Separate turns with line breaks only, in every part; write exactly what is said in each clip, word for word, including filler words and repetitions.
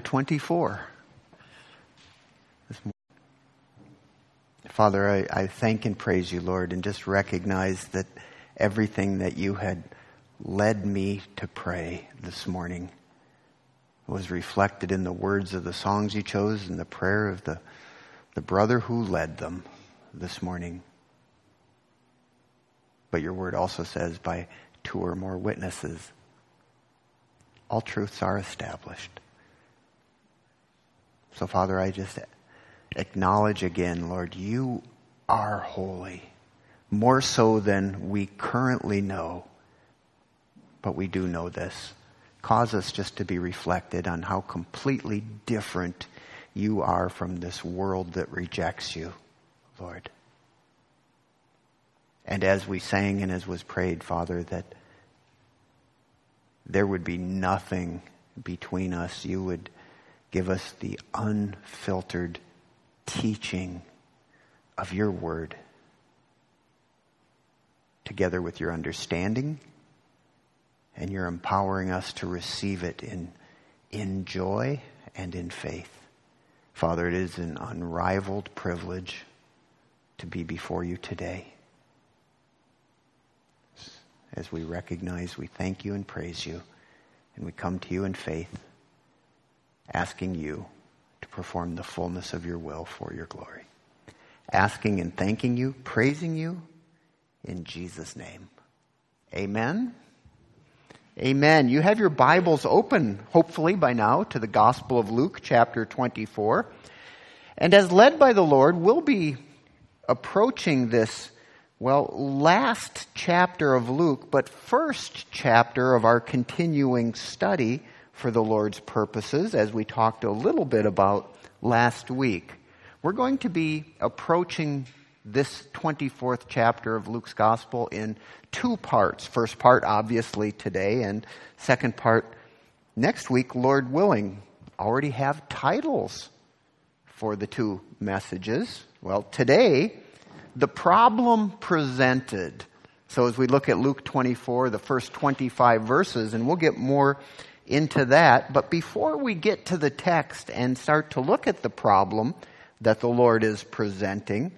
twenty-four. Father, I, I thank and praise you, Lord, and just recognize that everything that you had led me to pray this morning was reflected in the words of the songs you chose and the prayer of the, the brother who led them this morning. But your word also says, by two or more witnesses, all truths are established. So, Father, I just acknowledge again, Lord, you are holy, more so than we currently know. But we do know this. Cause us just to be reflected on how completely different you are from this world that rejects you, Lord. And as we sang and as was prayed, Father, that there would be nothing between us. You would give us the unfiltered teaching of your word, together with your understanding, and you're empowering us to receive it in, in joy and in faith. Father, it is an unrivaled privilege to be before you today. As we recognize, we thank you and praise you, and we come to you in faith, asking you to perform the fullness of your will for your glory. Asking and thanking you, praising you, in Jesus' name. Amen. Amen. You have your Bibles open, hopefully by now, to the Gospel of Luke, chapter twenty-four. And as led by the Lord, we'll be approaching this, well, last chapter of Luke, but first chapter of our continuing study for the Lord's purposes, as we talked a little bit about last week. We're going to be approaching this twenty-fourth chapter of Luke's Gospel in two parts. First part, obviously, today, and second part next week, Lord willing. Already have titles for the two messages. Well, today, the problem presented. So as we look at Luke twenty-four, the first twenty-five verses, and we'll get more into that. But before we get to the text and start to look at the problem that the Lord is presenting,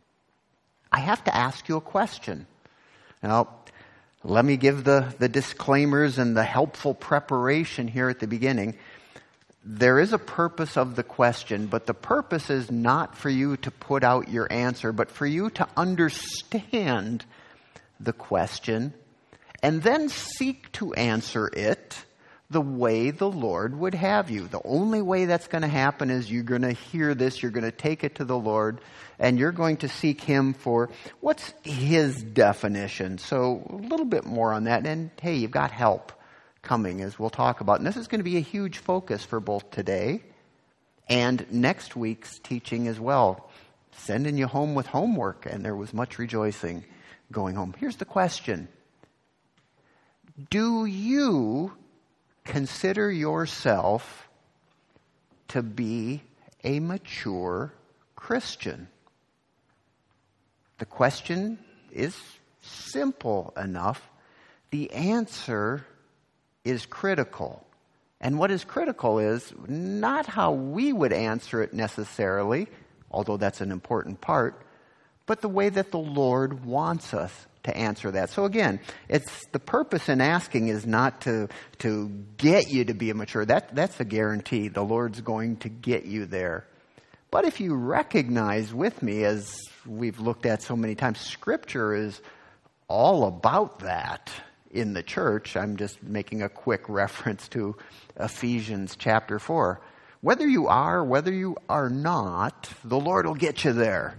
I have to ask you a question. Now, let me give the, the disclaimers and the helpful preparation here at the beginning. There is a purpose of the question, but the purpose is not for you to put out your answer, but for you to understand the question and then seek to answer it the way the Lord would have you. The only way that's going to happen is you're going to hear this, you're going to take it to the Lord, and you're going to seek Him for what's His definition. So a little bit more on that. And hey, you've got help coming, as we'll talk about. And this is going to be a huge focus for both today and next week's teaching as well. Sending you home with homework, and there was much rejoicing going home. Here's the question. Do you consider yourself to be a mature Christian? The question is simple enough. The answer is critical. And what is critical is not how we would answer it necessarily, although that's an important part, but the way that the Lord wants us to answer that. So again, it's the purpose in asking is not to to get you to be a mature. That that's a guarantee. The Lord's going to get you there. But if you recognize with me, as we've looked at so many times, Scripture is all about that in the church. I'm just making a quick reference to Ephesians chapter four. Whether you are, whether you are not, the Lord will get you there.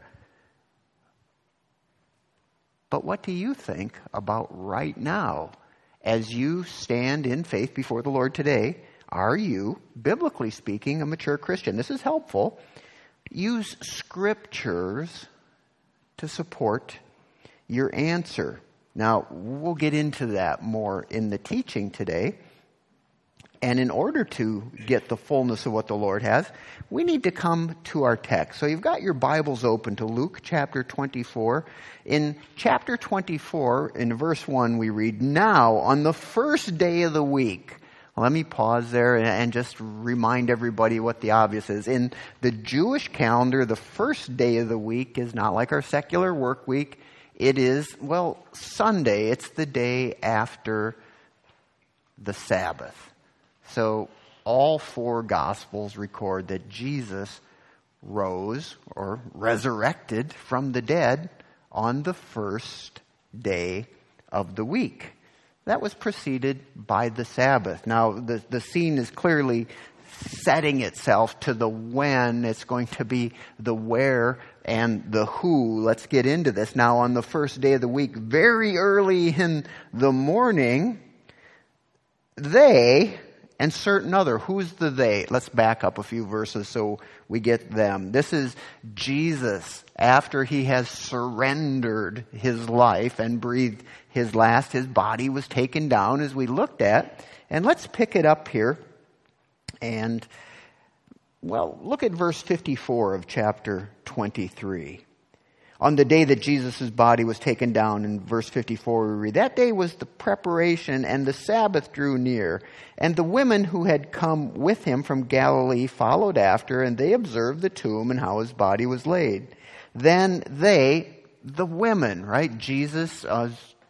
But what do you think about right now as you stand in faith before the Lord today? Are you, biblically speaking, a mature Christian? This is helpful. Use scriptures to support your answer. Now, we'll get into that more in the teaching today. And in order to get the fullness of what the Lord has, we need to come to our text. So you've got your Bibles open to Luke chapter twenty-four. In chapter twenty-four, in verse one, we read, "Now, on the first day of the week, Let me pause there and just remind everybody what the obvious is. In the Jewish calendar, the first day of the week is not like our secular work week. It is, well, Sunday. It's the day after the Sabbath. So all four Gospels record that Jesus rose or resurrected from the dead on the first day of the week. That was preceded by the Sabbath. Now, the, the scene is clearly setting itself to the when. It's going to be the where and the who. Let's get into this. Now, on the first day of the week, very early in the morning, they and certain other. Who's the they? Let's back up a few verses so we get them. This is Jesus after he has surrendered his life and breathed his last. His body was taken down as we looked at. And let's pick it up here. And, well, look at verse fifty-four of chapter twenty-three. On the day that Jesus' body was taken down, in verse fifty-four we read, that day was the preparation, and the Sabbath drew near. And the women who had come with him from Galilee followed after, and they observed the tomb and how his body was laid. Then they, the women, right? Jesus uh,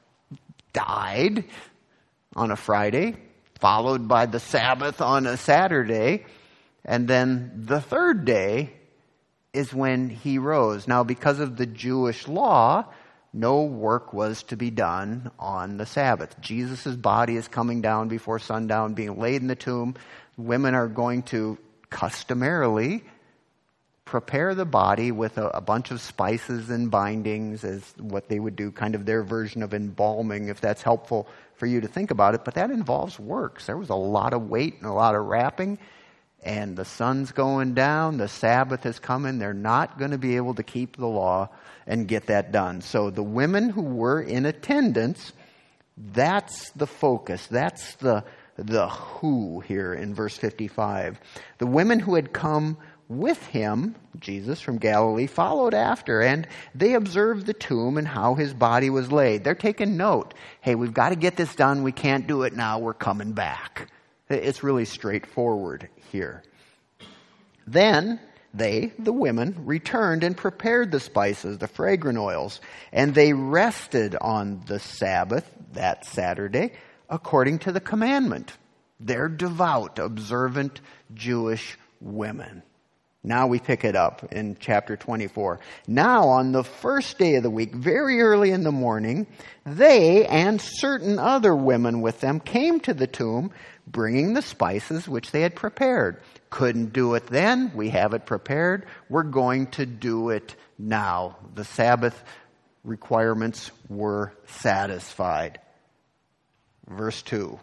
died on a Friday, followed by the Sabbath on a Saturday, and then the third day is when he rose. Now, because of the Jewish law, no work was to be done on the Sabbath. Jesus' body is coming down before sundown, being laid in the tomb. Women are going to customarily prepare the body with a, a bunch of spices and bindings as what they would do, kind of their version of embalming, if that's helpful for you to think about it. But that involves works. There was a lot of weight and a lot of wrapping. And the sun's going down, the Sabbath is coming, they're not going to be able to keep the law and get that done. So the women who were in attendance, that's the focus, that's the, the who here in verse fifty-five. The women who had come with him, Jesus from Galilee, followed after, and they observed the tomb and how his body was laid. They're taking note. Hey, we've got to get this done, we can't do it now, we're coming back. It's really straightforward here. Then they, the women, returned and prepared the spices, the fragrant oils, and they rested on the Sabbath, that Saturday, according to the commandment. They're devout, observant Jewish women. Now we pick it up in chapter twenty-four. Now on the first day of the week, very early in the morning, they and certain other women with them came to the tomb, bringing the spices which they had prepared. Couldn't do it then. We have it prepared. We're going to do it now. The Sabbath requirements were satisfied. Verse two.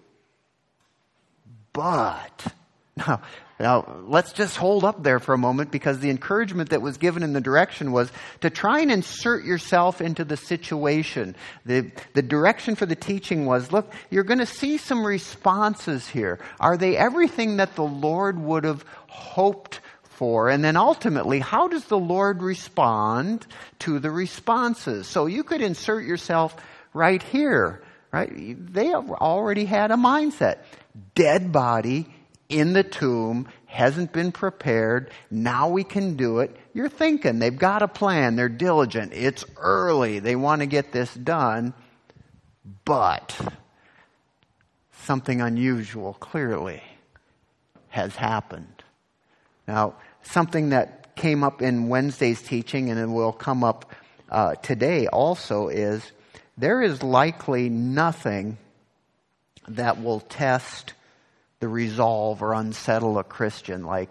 But, now, now let's just hold up there for a moment, because the encouragement that was given in the direction was to try and insert yourself into the situation. The, the direction for the teaching was, look, you're going to see some responses here. Are they everything that the Lord would have hoped for? And then ultimately, how does the Lord respond to the responses? So you could insert yourself right here, right? They already had a mindset. Dead body in the tomb, hasn't been prepared. Now we can do it. You're thinking they've got a plan. They're diligent. It's early. They want to get this done. But something unusual clearly has happened. Now, something that came up in Wednesday's teaching, and it will come up uh, today also, is there is likely nothing that will test the resolve or unsettle a Christian like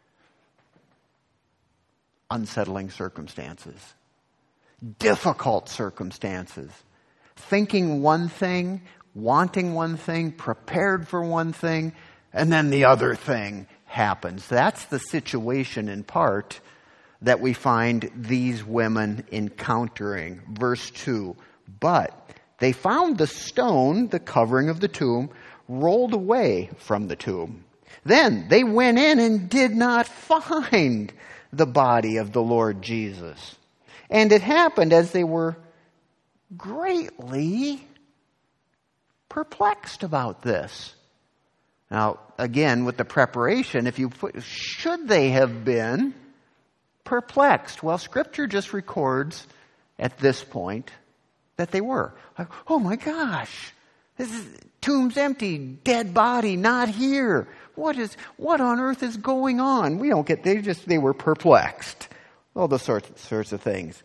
unsettling circumstances, difficult circumstances, thinking one thing, wanting one thing, prepared for one thing, and then the other thing happens. That's the situation in part that we find these women encountering. Verse two, but they found the stone, the covering of the tomb, rolled away from the tomb. Then they went in and did not find the body of the Lord Jesus. And it happened as they were greatly perplexed about this. Now, again, with the preparation, if you put, should they have been perplexed? Well, Scripture just records at this point that they were. Like, oh my gosh, this is, tomb's empty, dead body not here. What is, what on earth is going on? We don't get, they just, they were perplexed. All those sorts, sorts of things.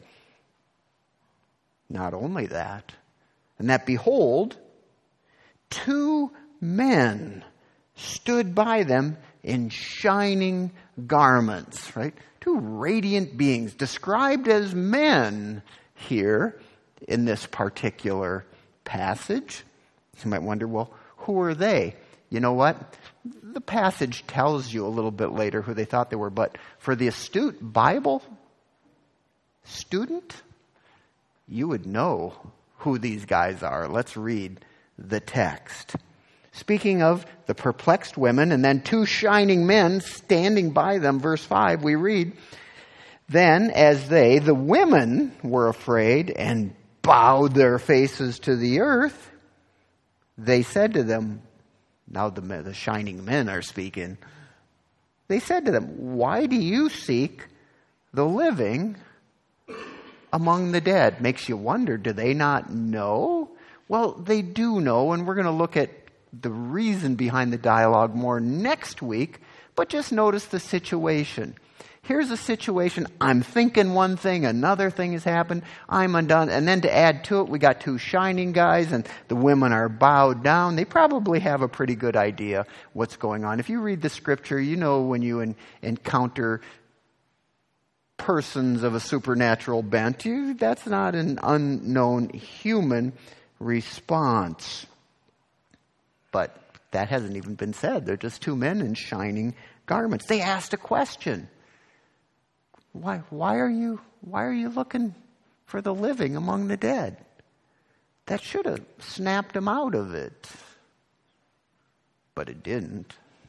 Not only that, and that behold, two men stood by them in shining garments, right? Two radiant beings described as men here in this particular passage. You might wonder, well, who are they? You know what? The passage tells you a little bit later who they thought they were, but for the astute Bible student, you would know who these guys are. Let's read the text. Speaking of the perplexed women and then two shining men standing by them, verse five, we read, then as they, the women, were afraid and bowed their faces to the earth, they said to them, now the, the shining men are speaking, they said to them, why do you seek the living among the dead? Makes you wonder, do they not know? Well, they do know, and we're going to look at the reason behind the dialogue more next week, but just notice the situation. Here's a situation, I'm thinking one thing, another thing has happened, I'm undone, and then to add to it, we got two shining guys, and the women are bowed down. They probably have a pretty good idea what's going on. If you read the scripture, you know when you en- encounter persons of a supernatural bent, you, that's not an unknown human response. But that hasn't even been said. They're just two men in shining garments. They asked a question. Why, why are you, why are you looking for the living among the dead? That should have snapped them out of it. But it didn't.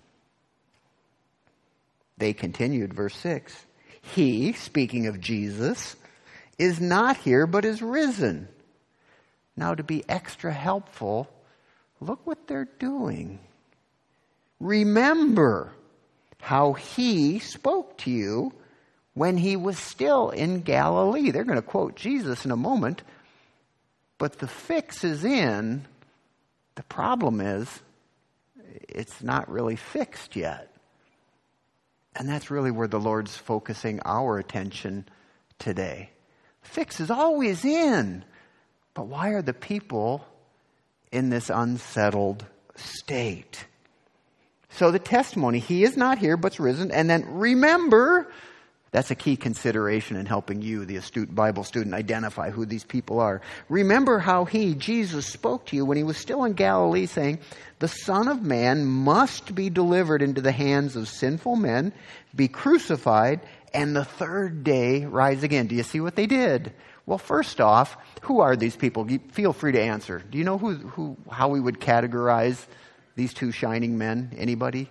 They continued, verse six. He, speaking of Jesus, is not here but is risen. Now to be extra helpful, look what they're doing. Remember how he spoke to you when he was still in Galilee. They're going to quote Jesus in a moment, but the fix is in. The problem is, it's not really fixed yet. And that's really where the Lord's focusing our attention today. Fix is always in. But why are the people in this unsettled state? So the testimony, he is not here but's risen. And then remember, that's a key consideration in helping you, the astute Bible student, identify who these people are. Remember how he, Jesus, spoke to you when he was still in Galilee, saying, the Son of Man must be delivered into the hands of sinful men, be crucified, and the third day rise again. Do you see what they did? Well, first off, who are these people? Feel free to answer. Do you know who, who, how we would categorize these two shining men? Anybody?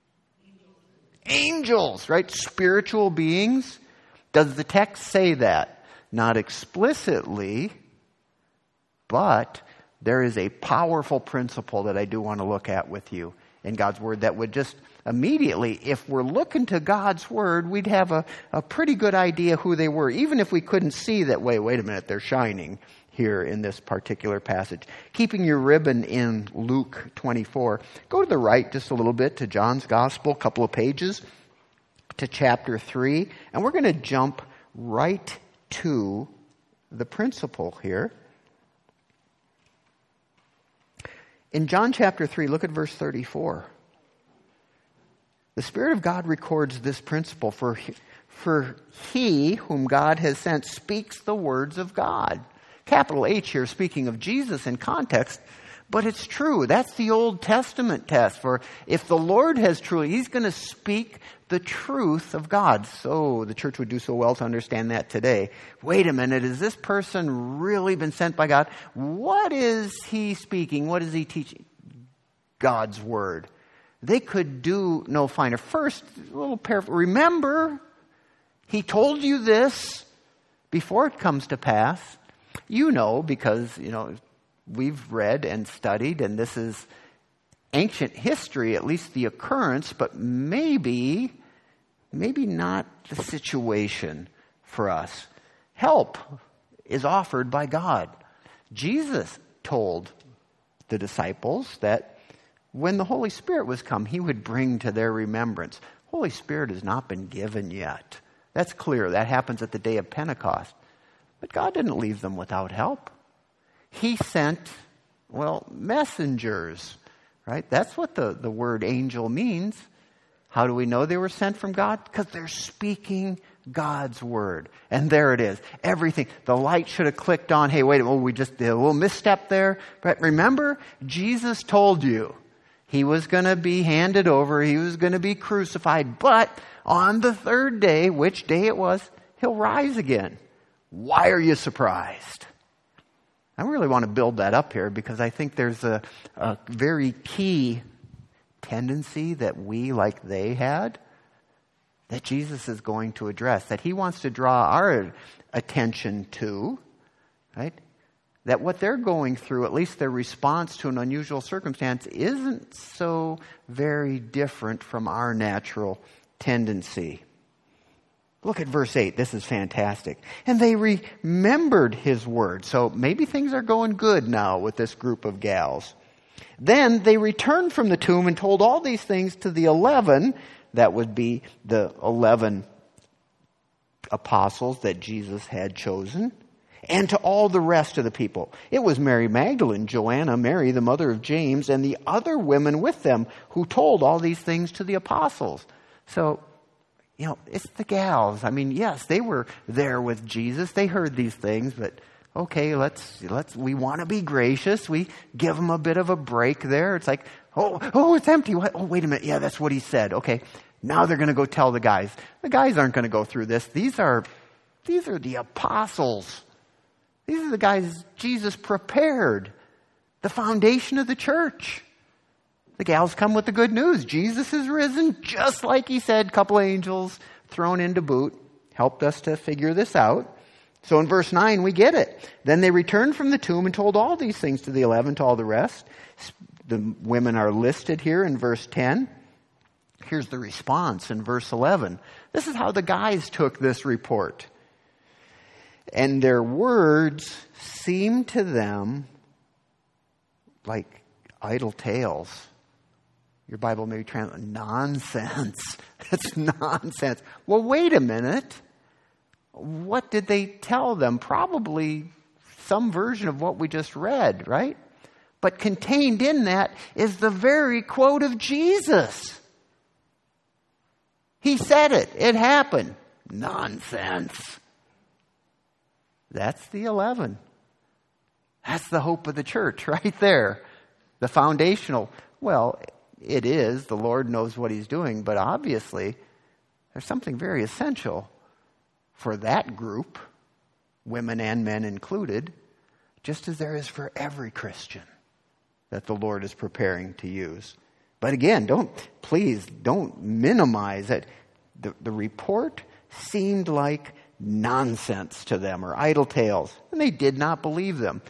Angels, right? Spiritual beings. Does the text say that? Not explicitly, but there is a powerful principle that I do want to look at with you in God's Word that would just immediately, if we're looking to God's Word, we'd have a, a pretty good idea who they were, even if we couldn't see that, wait, wait a minute, they're shining here in this particular passage. Keeping your ribbon in Luke twenty-four, go to the right just a little bit to John's Gospel, a couple of pages, to chapter three, and we're going to jump right to the principle here. In John chapter three, look at verse thirty-four. The Spirit of God records this principle, for, for he whom God has sent speaks the words of God. Capital H here speaking of Jesus in context, but it's true. That's the Old Testament test for if the Lord has truly, he's going to speak the truth of God. So the church would do so well to understand that today. Wait a minute, has this person really been sent by God? What is he speaking? What is he teaching? God's word. They could do no finer. First, a little paraphrase. Remember, he told you this before it comes to pass. You know, because, you know, we've read and studied, and this is ancient history, at least the occurrence, but maybe, maybe not the situation for us. Help is offered by God. Jesus told the disciples that when the Holy Spirit was come, he would bring to their remembrance. Holy Spirit has not been given yet. That's clear. That happens at the day of Pentecost. But God didn't leave them without help. He sent, well, messengers, right? That's what the, the word angel means. How do we know they were sent from God? Because they're speaking God's word. And there it is. Everything. The light should have clicked on. Hey, wait, oh, we just did a little misstep there. But remember, Jesus told you he was going to be handed over. He was going to be crucified. But on the third day, which day it was, he'll rise again. Why are you surprised? I really want to build that up here because I think there's a, a very key tendency that we, like they had, that Jesus is going to address, that he wants to draw our attention to, right? That what they're going through, at least their response to an unusual circumstance, isn't so very different from our natural tendency. Look at verse eight. This is fantastic. And they remembered his word. So maybe things are going good now with this group of gals. Then they returned from the tomb and told all these things to the eleven. That would be the eleven apostles that Jesus had chosen. And to all the rest of the people. It was Mary Magdalene, Joanna, Mary, the mother of James, and the other women with them who told all these things to the apostles. So, you know, it's the gals. I mean, yes, they were there with Jesus. They heard these things, but okay, let's, let's, we want to be gracious. We give them a bit of a break there. It's like, oh, oh, it's empty. What? Oh, wait a minute. Yeah, that's what he said. Okay. Now they're going to go tell the guys. The guys aren't going to go through this. These are, these are the apostles. These are the guys Jesus prepared. The foundation of the church. The gals come with the good news. Jesus is risen, just like he said. A couple angels thrown into boot helped us to figure this out. So in verse nine, we get it. Then they returned from the tomb and told all these things to the eleven, to all the rest. The women are listed here in verse ten. Here's the response in verse eleven. This is how the guys took this report. And their words seemed to them like idle tales. Your Bible may translate nonsense. That's nonsense. Well, wait a minute. What did they tell them? Probably some version of what we just read, right? But contained in that is the very quote of Jesus. He said it. It happened. Nonsense. That's the eleven. That's the hope of the church right there. The foundational. Well, it is. The Lord knows what he's doing. But obviously, there's something very essential for that group, women and men included, just as there is for every Christian that the Lord is preparing to use. But again, don't, please, don't minimize it. The, the report seemed like nonsense to them or idle tales, and they did not believe them.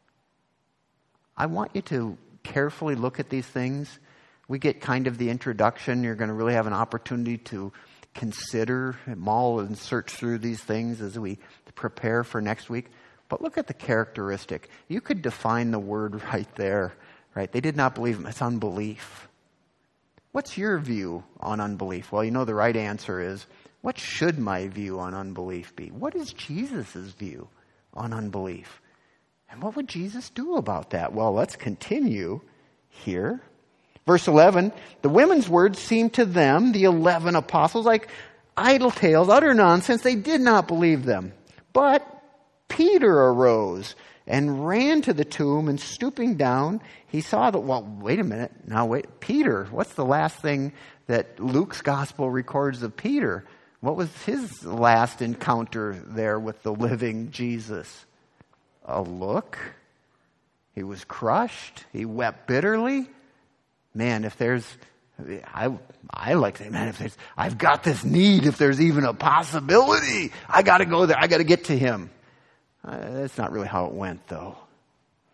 I want you to carefully look at these things. We get kind of the introduction. You're going to really have an opportunity to consider, mull, and search through these things as we prepare for next week. But look at the characteristic. You could define the word right there, right? They did not believe him. It's unbelief. What's your view on unbelief? Well, you know the right answer is, what should my view on unbelief be? What is Jesus' view on unbelief? And what would Jesus do about that? Well, let's continue here. Verse eleven, the women's words seemed to them, the eleven apostles, like idle tales, utter nonsense. They did not believe them. But Peter arose and ran to the tomb, and stooping down, he saw that, well, wait a minute. Now, wait, Peter, what's the last thing that Luke's gospel records of Peter? What was his last encounter there with the living Jesus? A look. He was crushed. He wept bitterly. Man, if there's, I I like to say, man, if there's, I've got this need, if there's even a possibility, I got to go there. I got to get to him. Uh, that's not really how it went, though.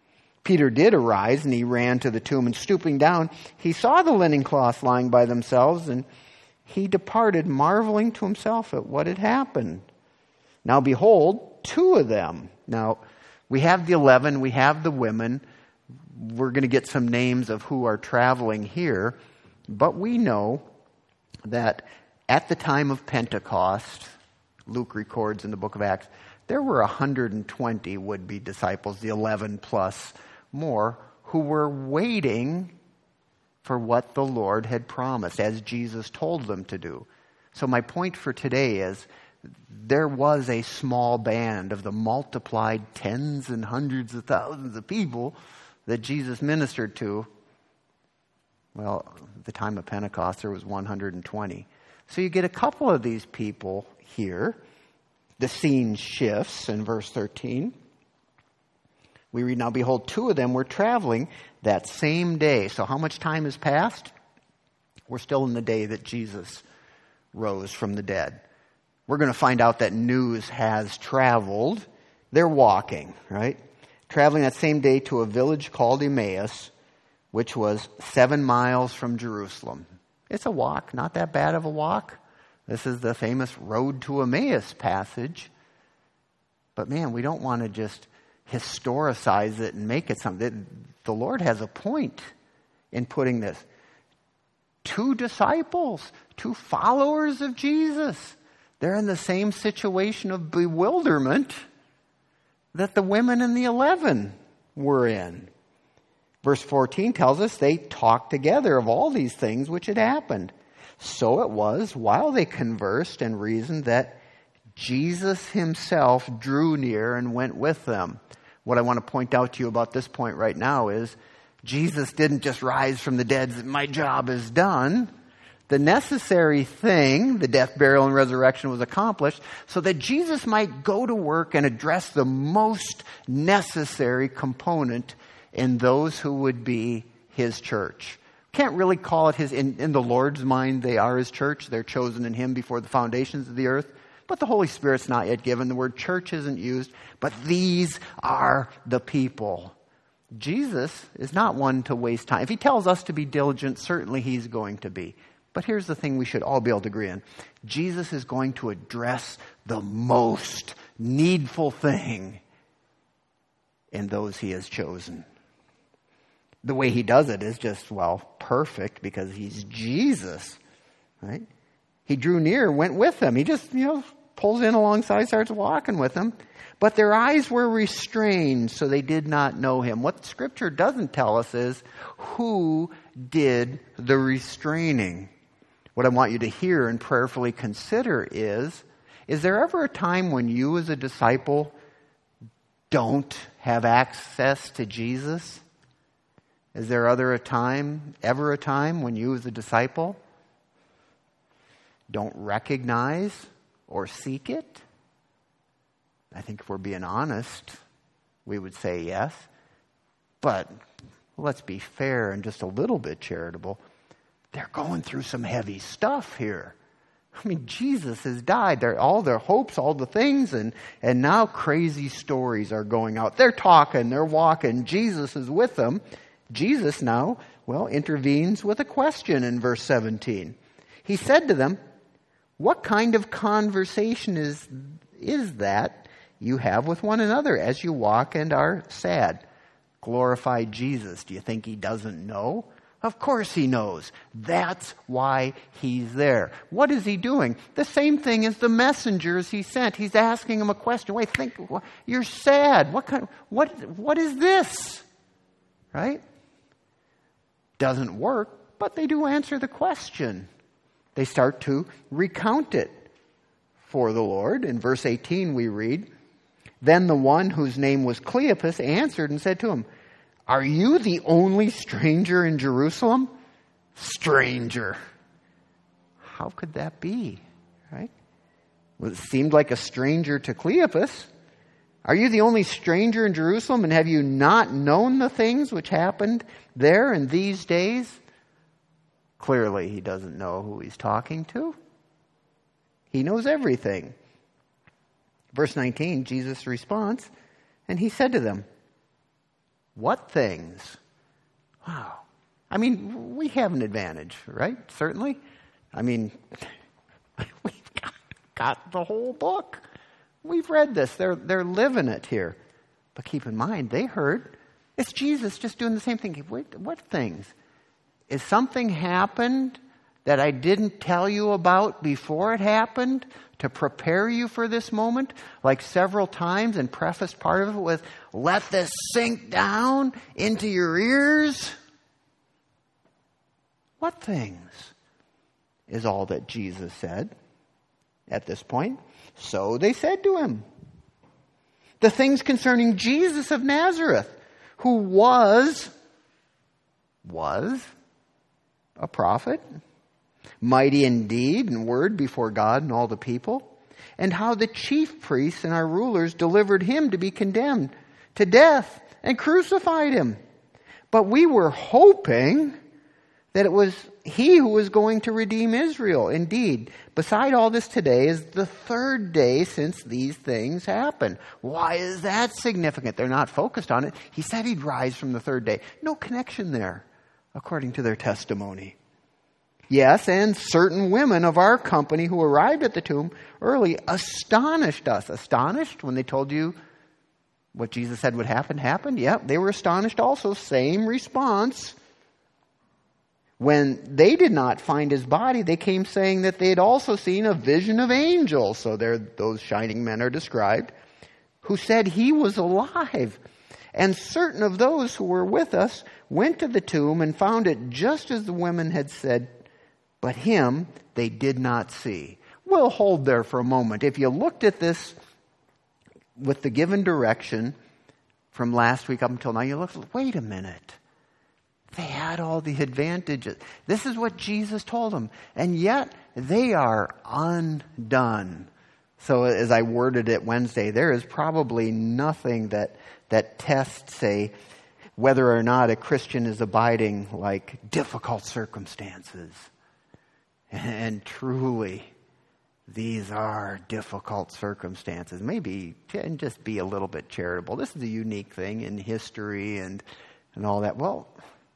Peter did arise, and he ran to the tomb, and stooping down, he saw the linen cloths lying by themselves, and he departed, marveling to himself at what had happened. Now behold, two of them. Now, we have the eleven, we have the women. We're going to get some names of who are traveling here, but we know that at the time of Pentecost, Luke records in the book of Acts, there were one hundred twenty would-be disciples, the eleven plus more, who were waiting for what the Lord had promised, as Jesus told them to do. So my point for today is, there was a small band of the multiplied tens and hundreds of thousands of people that Jesus ministered to. Well, at the time of Pentecost, there was one hundred twenty. So you get a couple of these people here. The scene shifts in verse thirteen. We read, now behold, two of them were traveling that same day. So how much time has passed? We're still in the day that Jesus rose from the dead. We're going to find out that news has traveled. They're walking, right? Traveling that same day to a village called Emmaus, which was seven miles from Jerusalem. It's a walk, not that bad of a walk. This is the famous Road to Emmaus passage. But man, we don't want to just historicize it and make it something. The Lord has a point in putting this. Two disciples, two followers of Jesus. They're in the same situation of bewilderment that the women in the eleven were in. Verse fourteen tells us they talked together of all these things which had happened. So it was, while they conversed and reasoned, that Jesus himself drew near and went with them. What I want to point out to you about this point right now is Jesus didn't just rise from the dead, my job is done. The necessary thing, the death, burial, and resurrection, was accomplished so that Jesus might go to work and address the most necessary component in those who would be his church. Can't really call it his, in, in the Lord's mind, they are his church. They're chosen in him before the foundations of the earth. But the Holy Spirit's not yet given. The word church isn't used. But these are the people. Jesus is not one to waste time. If he tells us to be diligent, certainly he's going to be. But here's the thing we should all be able to agree on. Jesus is going to address the most needful thing in those he has chosen. The way he does it is just, well, perfect because he's Jesus, right? He drew near, went with them. He just, you know, pulls in alongside, starts walking with them. But their eyes were restrained, so they did not know him. What Scripture doesn't tell us is who did the restraining. What I want you to hear and prayerfully consider is, is there ever a time when you as a disciple don't have access to Jesus? Is there other a time, ever a time when you as a disciple don't recognize or seek it? I think if we're being honest, we would say yes. But let's be fair and just a little bit charitable. They're going through some heavy stuff here. I mean, Jesus has died. They're, all their hopes, all the things, and, and now crazy stories are going out. They're talking, they're walking. Jesus is with them. Jesus now, well, intervenes with a question in verse seventeen. He said to them, what kind of conversation is, is that you have with one another as you walk and are sad? Glorify Jesus. Do you think he doesn't know? Of course he knows. That's why he's there. What is he doing? The same thing as the messengers he sent. He's asking them a question. Wait, think, you're sad. What kind, what, what is this? Right? Doesn't work, but they do answer the question. They start to recount it for the Lord. In verse eighteen we read, then the one whose name was Cleopas answered and said to him, are you the only stranger in Jerusalem? Stranger. How could that be? Right? Well, it seemed like a stranger to Cleopas. Are you the only stranger in Jerusalem, and have you not known the things which happened there in these days? Clearly, he doesn't know who he's talking to. He knows everything. Verse nineteen, Jesus responds, and he said to them, What things? Wow. I mean, we have an advantage, right? Certainly. I mean, we've got, got the whole book. We've read this. They're, they're living it here. But keep in mind, they heard. It's Jesus just doing the same thing. Wait, what things? Is something happened that I didn't tell you about before it happened to prepare you for this moment? Like several times, and prefaced part of it with, let this sink down into your ears. What things? Is all that Jesus said at this point. So they said to him, the things concerning Jesus of Nazareth, who was, was a prophet, mighty in deed and word before God and all the people, and how the chief priests and our rulers delivered him to be condemned to death and crucified him. But we were hoping that it was he who was going to redeem Israel. Indeed, beside all this, today is the third day since these things happened. Why is that significant? They're not focused on it. He said he'd rise from the third day. No connection there, according to their testimony. Yes, and certain women of our company who arrived at the tomb early astonished us. Astonished when they told you what Jesus said would happen, happened? Yep, they were astonished also. Same response. When they did not find his body, they came saying that they had also seen a vision of angels. So there, those shining men are described, who said he was alive. And certain of those who were with us went to the tomb and found it just as the women had said, but him they did not see. We'll hold there for a moment. If you looked at this with the given direction from last week up until now, you look, wait a minute. They had all the advantages. This is what Jesus told them. And yet, they are undone. So as I worded it Wednesday, there is probably nothing that, that tests, say, whether or not a Christian is abiding like difficult circumstances. And truly, these are difficult circumstances. Maybe and just be a little bit charitable. This is a unique thing in history and, and all that. Well,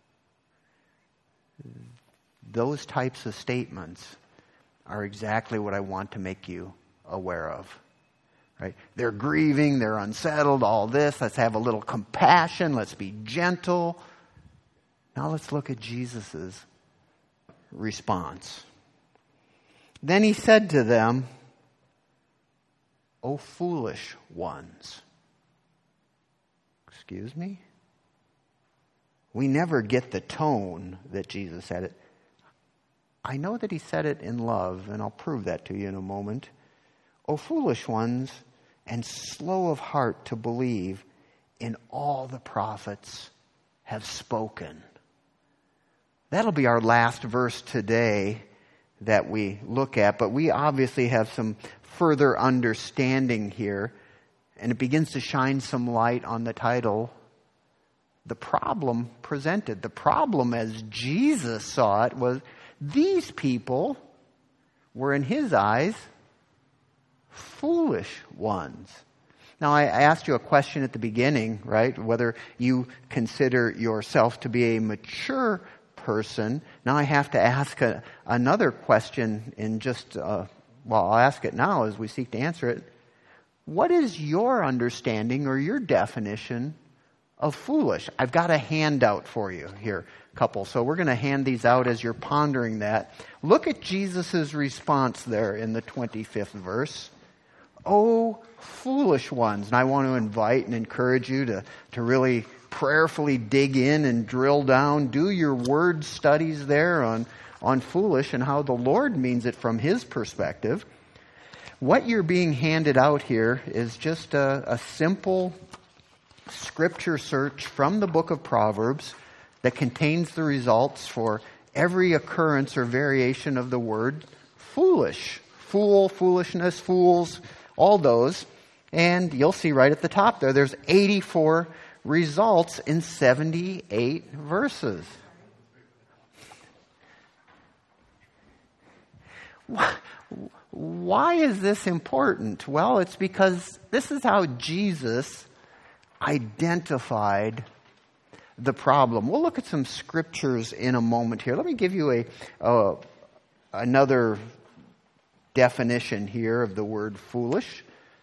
those types of statements are exactly what I want to make you aware of. Right? They're grieving, they're unsettled, all this. Let's have a little compassion. Let's be gentle. Now let's look at Jesus' response. Then he said to them, O foolish ones. Excuse me? We never get the tone that Jesus said it. I know that he said it in love, and I'll prove that to you in a moment. O foolish ones, and slow of heart to believe in all the prophets have spoken. That'll be our last verse today that we look at, but we obviously have some further understanding here, and it begins to shine some light on the title, the problem presented. The problem as Jesus saw it was these people were in his eyes foolish ones. Now I asked you a question at the beginning, right? Whether you consider yourself to be a mature person. Now I have to ask a, another question in just, uh, well, I'll ask it now as we seek to answer it. What is your understanding or your definition of foolish? I've got a handout for you here, couple. So we're going to hand these out as you're pondering that. Look at Jesus' response there in the twenty-fifth verse. Oh, foolish ones. And I want to invite and encourage you to, to really prayerfully dig in and drill down. Do your word studies there on, on foolish and how the Lord means it from his perspective. What you're being handed out here is just a, a simple scripture search from the book of Proverbs that contains the results for every occurrence or variation of the word foolish. Fool, foolishness, fools, all those. And you'll see right at the top there, there's eighty-four results in seventy-eight verses. Why is this important? Well, it's because this is how Jesus identified the problem. We'll look at some scriptures in a moment here. Let me give you a uh, another definition here of the word foolish.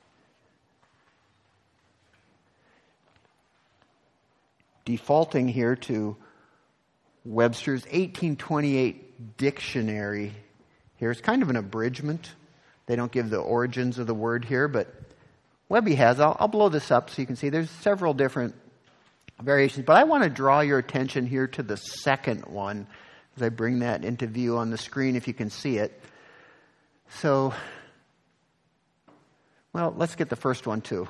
Defaulting here to Webster's eighteen twenty-eight dictionary here. It's kind of an abridgment. They don't give the origins of the word here, but Webby has. I'll, I'll blow this up so you can see there's several different variations. But I want to draw your attention here to the second one as I bring that into view on the screen if you can see it. So, well, let's get the first one too.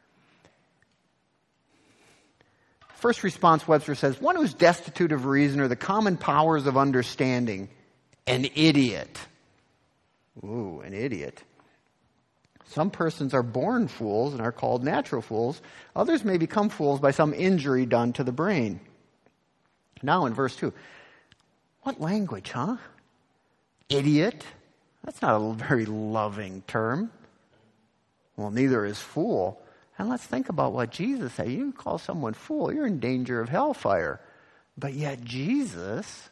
First response, Webster says, one who's destitute of reason or the common powers of understanding, an idiot. Ooh, an idiot. Some persons are born fools and are called natural fools. Others may become fools by some injury done to the brain. Now in verse two, what language, huh? Idiot? That's not a very loving term. Well, neither is fool. And let's think about what Jesus said. You call someone fool, you're in danger of hellfire. But yet Jesus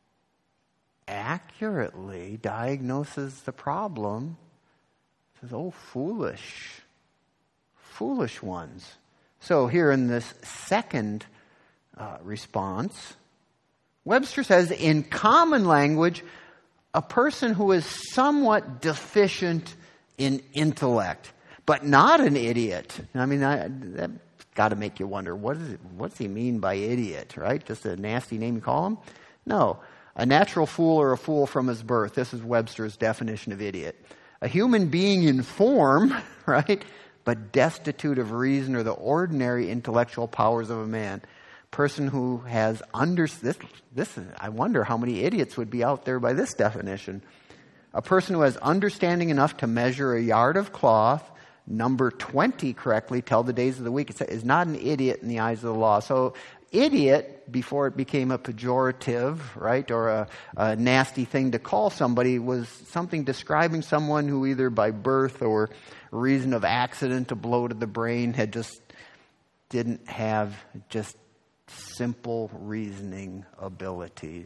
accurately diagnoses the problem. Says, oh, foolish, foolish ones. So here in this second uh, response, Webster says, in common language, a person who is somewhat deficient in intellect, but not an idiot. I mean, I, that's got to make you wonder, what is it, what's he mean by idiot, right? Just a nasty name you call him? No. A natural fool or a fool from his birth. This is Webster's definition of idiot. A human being in form, right, but destitute of reason or the ordinary intellectual powers of a man. Person who has under this, this is, I wonder how many idiots would be out there by this definition. A person who has understanding enough to measure a yard of cloth, number twenty correctly, tell the days of the week, is not an idiot in the eyes of the law. So idiot, before it became a pejorative, right, or a, a nasty thing to call somebody, was something describing someone who either by birth or reason of accident, a blow to the brain, had just didn't have just simple reasoning abilities.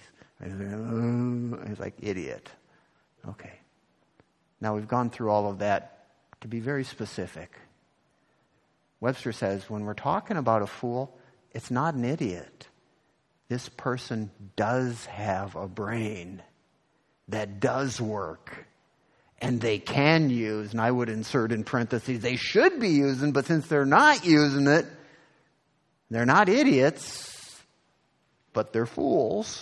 It's like idiot. Okay. Now we've gone through all of that to be very specific. Webster says when we're talking about a fool, it's not an idiot. This person does have a brain that does work. And they can use, and I would insert in parentheses, they should be using, but since they're not using it, they're not idiots, but they're fools.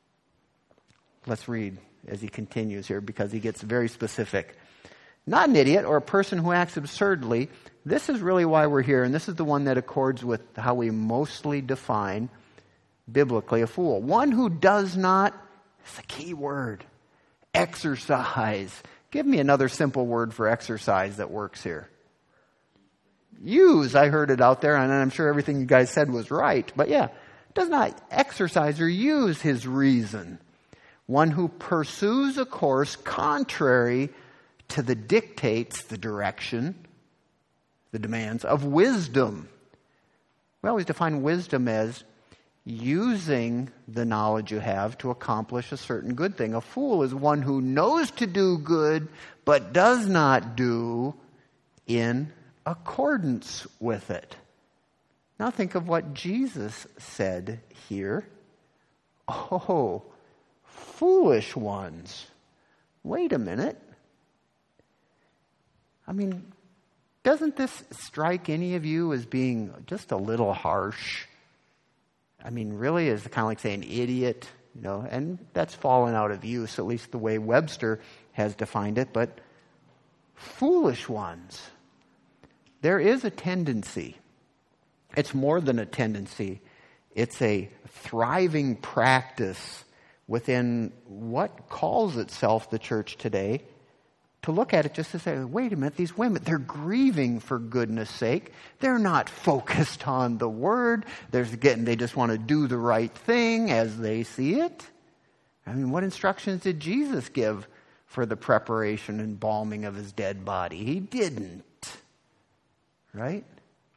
Let's read as he continues here because he gets very specific. Not an idiot or a person who acts absurdly. This is really why we're here, and this is the one that accords with how we mostly define biblically a fool. One who does not, it's a key word, exercise. Give me another simple word for exercise that works here. Use, I heard it out there, and I'm sure everything you guys said was right. But yeah, does not exercise or use his reason. One who pursues a course contrary to the dictates, the direction, the demands of wisdom. We always define wisdom as using the knowledge you have to accomplish a certain good thing. A fool is one who knows to do good, but does not do in accordance with it. Now think of what Jesus said here. Oh, foolish ones. Wait a minute. I mean, doesn't this strike any of you as being just a little harsh? I mean, really, is kind of like saying idiot, you know, and that's fallen out of use, at least the way Webster has defined it, but foolish ones. There is a tendency. It's more than a tendency. It's a thriving practice within what calls itself the church today to look at it just to say, wait a minute, these women, they're grieving for goodness sake. They're not focused on the word. They're getting, they just want to do the right thing as they see it. I mean, what instructions did Jesus give for the preparation and embalming of his dead body? He didn't. Right?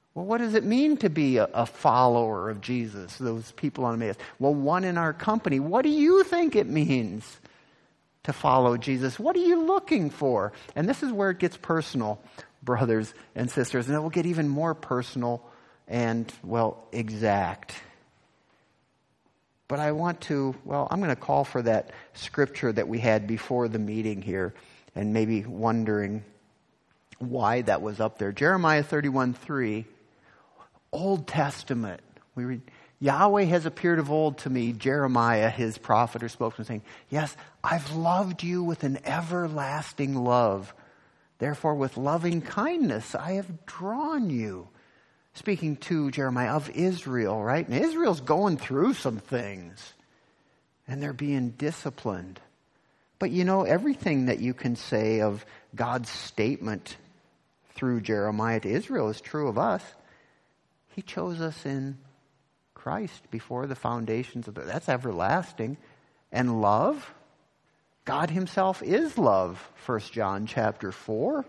Well, what does it mean to be a, a follower of Jesus, those people on Emmaus? Well, one in our company. What do you think it means to follow Jesus? What are you looking for? And this is where it gets personal, brothers and sisters. And it will get even more personal and, well, exact. But I want to, well, I'm going to call for that scripture that we had before the meeting here, and maybe wondering why that was up there. Jeremiah thirty-one three, Old Testament. We read, Yahweh has appeared of old to me, Jeremiah, his prophet or spokesman, saying, yes, I've loved you with an everlasting love. Therefore, with loving kindness, I have drawn you. Speaking to Jeremiah of Israel, right? And Israel's going through some things. And they're being disciplined. But you know, everything that you can say of God's statement through Jeremiah to Israel is true of us. He chose us in Christ before the foundations of the... That's everlasting. And love? God himself is love. First John chapter four.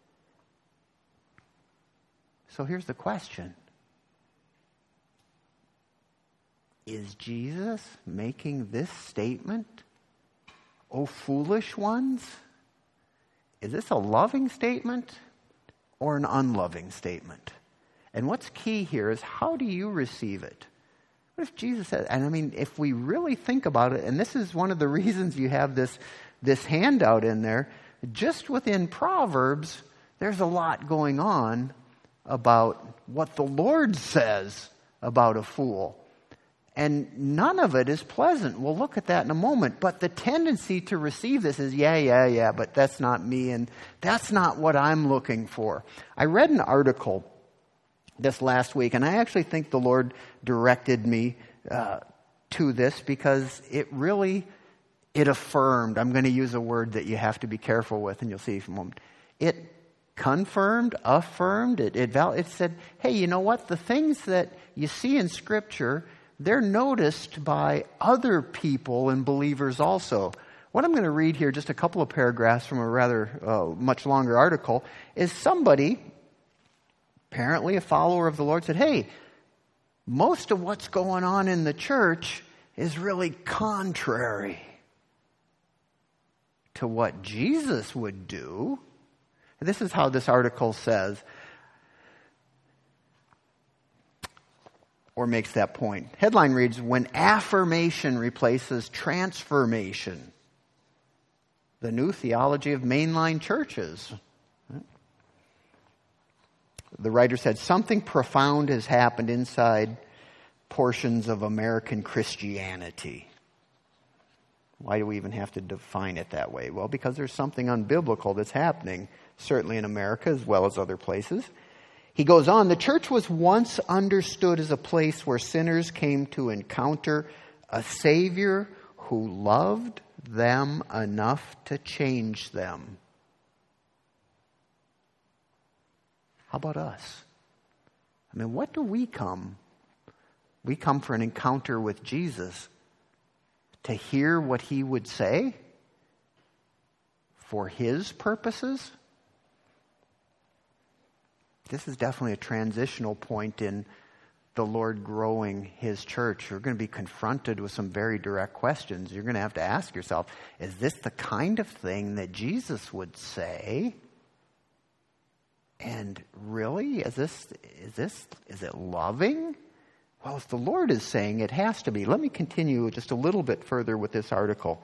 So here's the question. Is Jesus making this statement? O foolish ones? Is this a loving statement or an unloving statement? And what's key here is, how do you receive it? What if Jesus said, and I mean, if we really think about it, and this is one of the reasons you have this, this handout in there, just within Proverbs, there's a lot going on about what the Lord says about a fool. And none of it is pleasant. We'll look at that in a moment. But the tendency to receive this is, yeah, yeah, yeah, but that's not me, and that's not what I'm looking for. I read an article this last week, and I actually think the Lord directed me uh, to this because it really, it affirmed. I'm going to use a word that you have to be careful with, and you'll see in a moment. It confirmed, affirmed, it, it, val- it said, hey, you know what? The things that you see in Scripture, they're noticed by other people and believers also. What I'm going to read here, just a couple of paragraphs from a rather uh, much longer article, is somebody, apparently a follower of the Lord, said, hey, most of what's going on in the church is really contrary to what Jesus would do. This is how this article says, or makes that point. Headline reads, when affirmation replaces transformation, the new theology of mainline churches. The writer said, something profound has happened inside portions of American Christianity. Why do we even have to define it that way? Well, because there's something unbiblical that's happening, certainly in America as well as other places. He goes on, the church was once understood as a place where sinners came to encounter a Savior who loved them enough to change them. How about us? I mean, what do we come? We come for an encounter with Jesus to hear what he would say for his purposes. This is definitely a transitional point in the Lord growing his church. You're going to be confronted with some very direct questions. You're going to have to ask yourself, is this the kind of thing that Jesus would say? And really, is this, is this, is it loving? Well, if the Lord is saying, it has to be. Let me continue just a little bit further with this article.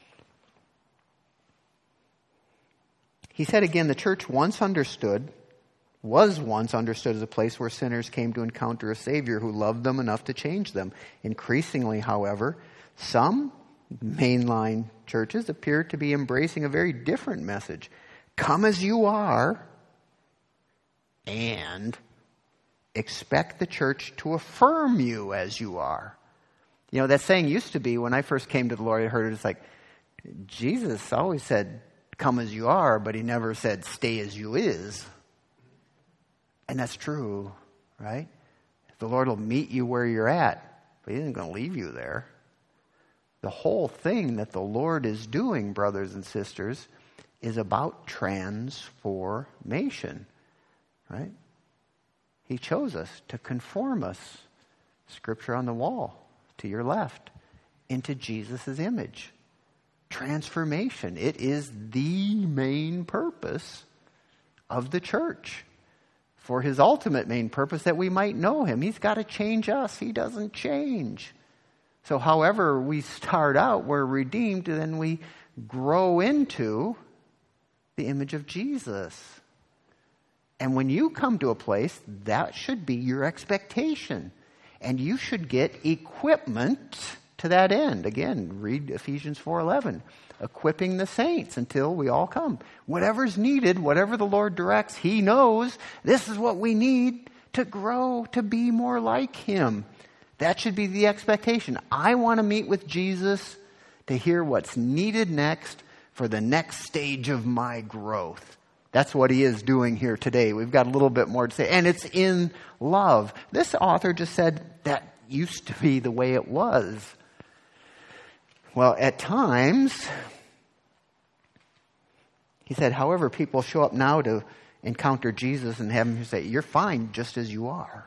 He said again, the church once understood, was once understood as a place where sinners came to encounter a Savior who loved them enough to change them. Increasingly, however, some mainline churches appear to be embracing a very different message. Come as you are, and expect the church to affirm you as you are. You know, that saying used to be, when I first came to the Lord, I heard it, it's like, Jesus always said, come as you are, but he never said, stay as you is. And that's true, right? The Lord will meet you where you're at, but he isn't going to leave you there. The whole thing that the Lord is doing, brothers and sisters, is about transformation, right? He chose us to conform us, scripture on the wall to your left, into Jesus' image. Transformation. It is the main purpose of the church. For his ultimate main purpose, that we might know him. He's got to change us. He doesn't change. So however we start out, we're redeemed, and then we grow into the image of Jesus. And when you come to a place, that should be your expectation. And you should get equipment to that end. Again, read Ephesians four eleven. Equipping the saints until we all come. Whatever's needed, whatever the Lord directs, he knows this is what we need to grow, to be more like him. That should be the expectation. I want to meet with Jesus to hear what's needed next for the next stage of my growth. That's what he is doing here today. We've got a little bit more to say. And it's in love. This author just said that used to be the way it was. Well, at times, he said, however, people show up now to encounter Jesus and have him say, you're fine just as you are.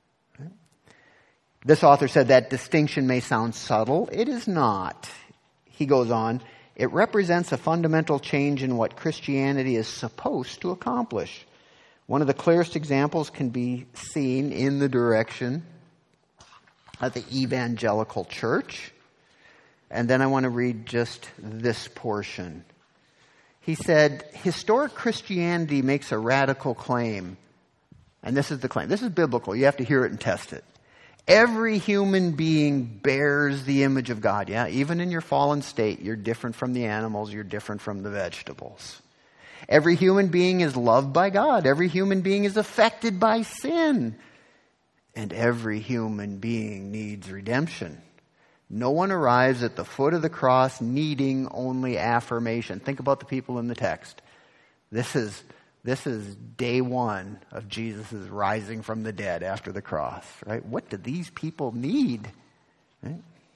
This author said that distinction may sound subtle. It is not. He goes on, it represents a fundamental change in what Christianity is supposed to accomplish. One of the clearest examples can be seen in the direction of the evangelical church. And then I want to read just this portion. He said, historic Christianity makes a radical claim. And this is the claim. This is biblical. You have to hear it and test it. Every human being bears the image of God. Yeah, even in your fallen state, you're different from the animals. You're different from the vegetables. Every human being is loved by God. Every human being is affected by sin. And every human being needs redemption. No one arrives at the foot of the cross needing only affirmation. Think about the people in the text. This is, this is day one of Jesus' rising from the dead after the cross, right? What do these people need? Right?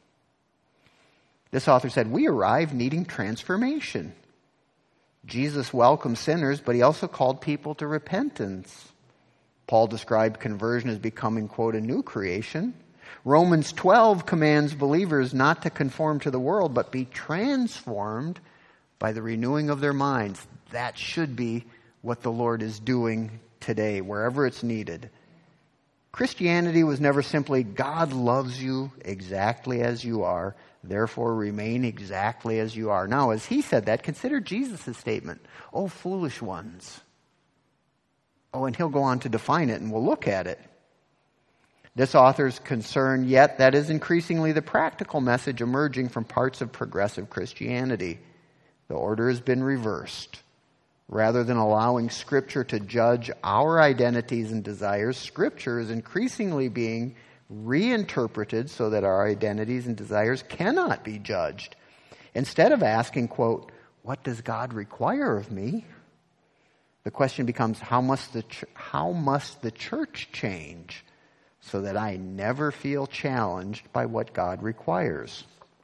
This author said, we arrive needing transformation. Jesus welcomed sinners, but he also called people to repentance. Paul described conversion as becoming, quote, a new creation. Romans twelve commands believers not to conform to the world, but be transformed by the renewing of their minds. That should be what the Lord is doing today, wherever it's needed. Christianity was never simply, God loves you exactly as you are, therefore remain exactly as you are. Now, as he said that, consider Jesus' statement, oh, foolish ones. Oh, and he'll go on to define it, and we'll look at it. This author's concern, yet, that is increasingly the practical message emerging from parts of progressive Christianity. The order has been reversed. Rather than allowing Scripture to judge our identities and desires, Scripture is increasingly being reinterpreted so that our identities and desires cannot be judged. Instead of asking, quote, what does God require of me? The question becomes, how must the ch- how must the church change so that I never feel challenged by what God requires?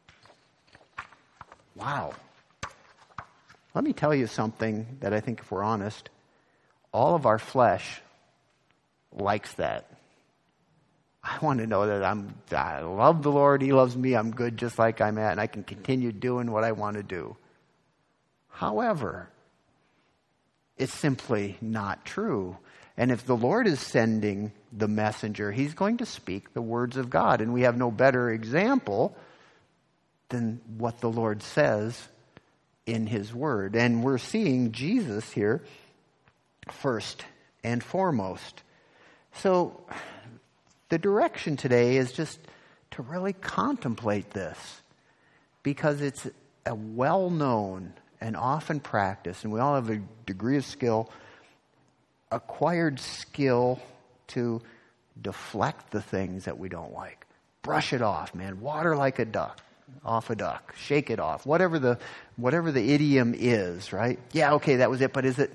Wow. Let me tell you something that I think, if we're honest, all of our flesh likes that. I want to know that I'm, I love the Lord, he loves me, I'm good just like I'm at, and I can continue doing what I want to do. However, it's simply not true. And if the Lord is sending the messenger, he's going to speak the words of God. And we have no better example than what the Lord says in his word. And we're seeing Jesus here first and foremost. So the direction today is just to really contemplate this, because it's a well-known and often practiced, and we all have a degree of skill, acquired skill to deflect the things that we don't like. Brush it off, man. Water like a duck. Off a duck. Shake it off. Whatever the whatever the idiom is, right? Yeah, okay, that was it, but is it?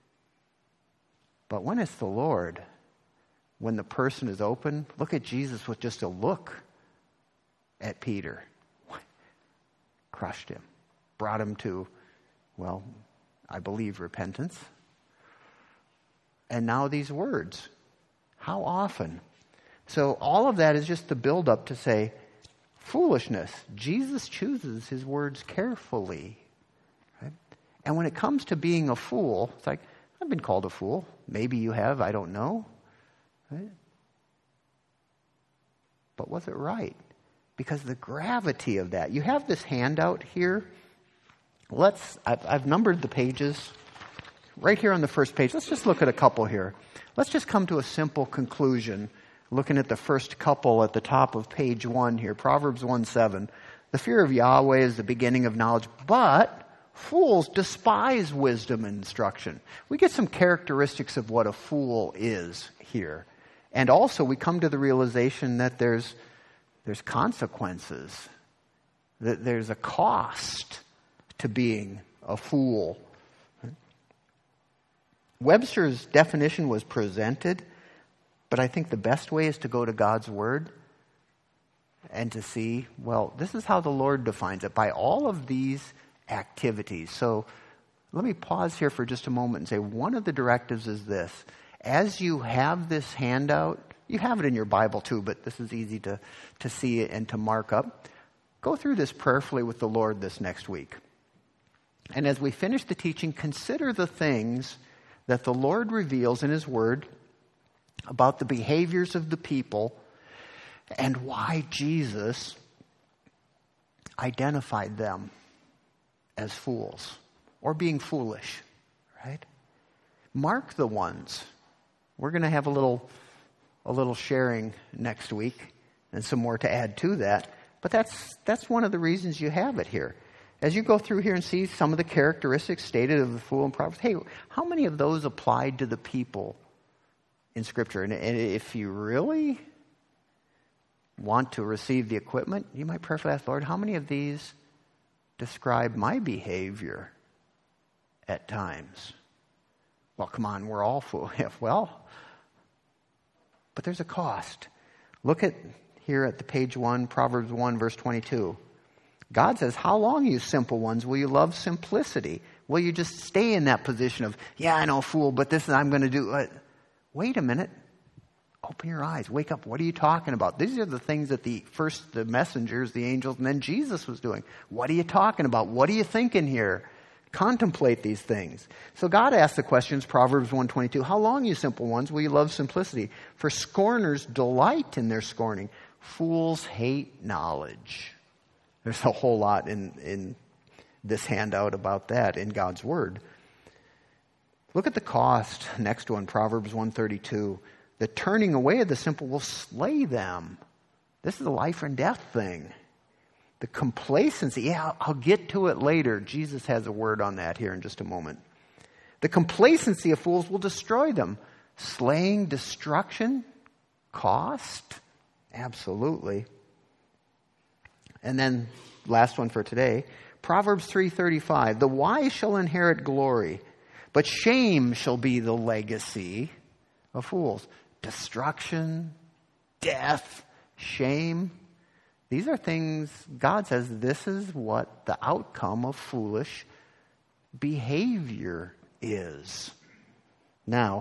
But when it's the Lord, when the person is open, look at Jesus with just a look at Peter. Crushed him. Brought him to, well, I believe repentance. And now these words. How often? So all of that is just the build up to say, foolishness. Jesus chooses his words carefully. Right? And when it comes to being a fool, it's like, I've been called a fool. Maybe you have, I don't know. Right? But was it right? Because the gravity of that. You have this handout here. Let's, I've, I've numbered the pages. Right here on the first page, let's just look at a couple here. Let's just come to a simple conclusion, looking at the first couple at the top of page one here, Proverbs one seven. The fear of Yahweh is the beginning of knowledge, but fools despise wisdom and instruction. We get some characteristics of what a fool is here. And also we come to the realization that there's there's consequences, that there's a cost to being a fool. Webster's definition was presented, but I think the best way is to go to God's Word and to see, well, this is how the Lord defines it, by all of these activities. So let me pause here for just a moment and say one of the directives is this. As you have this handout, you have it in your Bible too, but this is easy to, to see it and to mark up. Go through this prayerfully with the Lord this next week. And as we finish the teaching, consider the things that the Lord reveals in his word about the behaviors of the people and why Jesus identified them as fools or being foolish, right? Mark the ones. We're going to have a little a little sharing next week and some more to add to that, but that's that's one of the reasons you have it here. As you go through here and see some of the characteristics stated of the fool and Proverbs, hey, how many of those applied to the people in Scripture? And, and if you really want to receive the equipment, you might prayerfully ask, Lord, how many of these describe my behavior at times? Well, come on, we're all fools. Well, but there's a cost. Look at here at the page one, Proverbs one, verse twenty-two. God says, how long, you simple ones, will you love simplicity? Will you just stay in that position of, yeah, I know, fool, but this is I'm going to do. Uh, wait a minute. Open your eyes. Wake up. What are you talking about? These are the things that the first the messengers, the angels, and then Jesus was doing. What are you talking about? What are you thinking here? Contemplate these things. So God asked the questions, Proverbs one twenty-two, how long, you simple ones, will you love simplicity? For scorners delight in their scorning. Fools hate knowledge. There's a whole lot in, in this handout about that in God's Word. Look at the cost. Next one, Proverbs one thirty-two. The turning away of the simple will slay them. This is a life and death thing. The complacency, yeah, I'll, I'll get to it later. Jesus has a word on that here in just a moment. The complacency of fools will destroy them. Slaying, destruction, cost, absolutely. And then, last one for today, Proverbs three thirty-five. The wise shall inherit glory, but shame shall be the legacy of fools. Destruction, death, shame. These are things, God says, this is what the outcome of foolish behavior is. Now,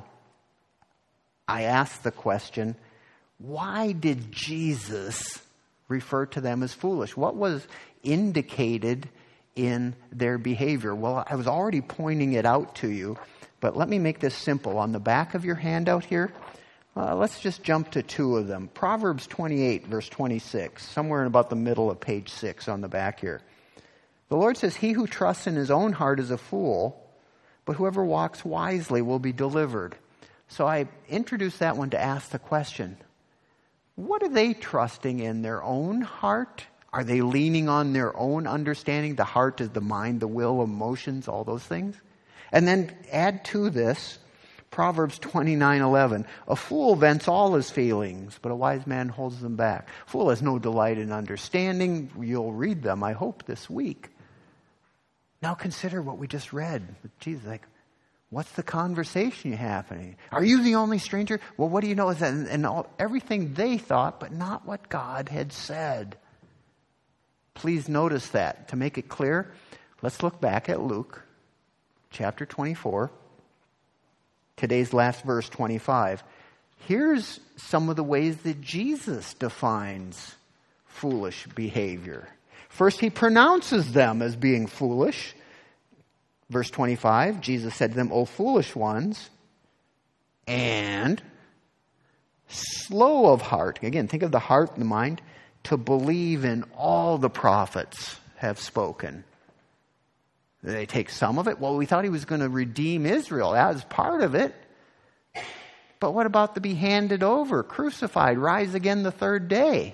I ask the question, why did Jesus refer to them as foolish? What was indicated in their behavior? Well, I was already pointing it out to you, but let me make this simple. On the back of your handout here, uh, let's just jump to two of them. Proverbs twenty-eight, verse twenty-six, somewhere in about the middle of page six on the back here. The Lord says, he who trusts in his own heart is a fool, but whoever walks wisely will be delivered. So I introduced that one to ask the question, what are they trusting in? Their own heart? Are they leaning on their own understanding? The heart is the mind, the will, emotions, all those things. And then add to this, Proverbs twenty-nine eleven. A fool vents all his feelings, but a wise man holds them back. A fool has no delight in understanding. You'll read them, I hope, this week. Now consider what we just read. Jesus, like, what's the conversation happening? Are you the only stranger? Well, what do you know? Is that and, and all, everything they thought, but not what God had said. Please notice that. To make it clear, let's look back at Luke chapter twenty-four. Today's last verse, twenty-five. here's some of the ways that Jesus defines foolish behavior. First, he pronounces them as being foolish. Verse twenty-five, Jesus said to them, O foolish ones, and slow of heart. Again, think of the heart and the mind, to believe in all the prophets have spoken. They take some of it. Well, we thought he was going to redeem Israel. That was part of it. But what about the be handed over, crucified, rise again the third day?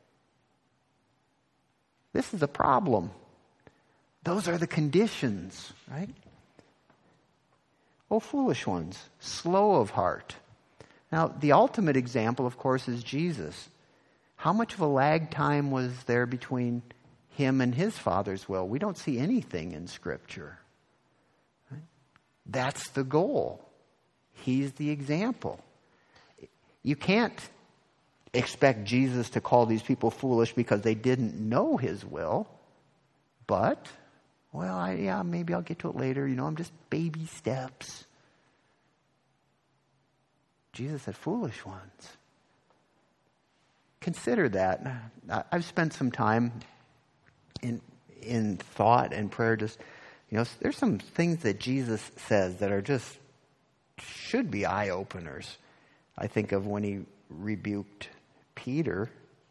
This is a problem. Those are the conditions, right? Oh, foolish ones, slow of heart. Now, the ultimate example, of course, is Jesus. How much of a lag time was there between him and his Father's will? We don't see anything in Scripture. Right? That's the goal. He's the example. You can't expect Jesus to call these people foolish because they didn't know his will. But, well, I, yeah, maybe I'll get to it later. You know, I'm just baby steps. Jesus said, foolish ones. Consider that. I've spent some time in in thought and prayer. Just, you know, there's some things that Jesus says that are just should be eye openers. I think of when he rebuked Peter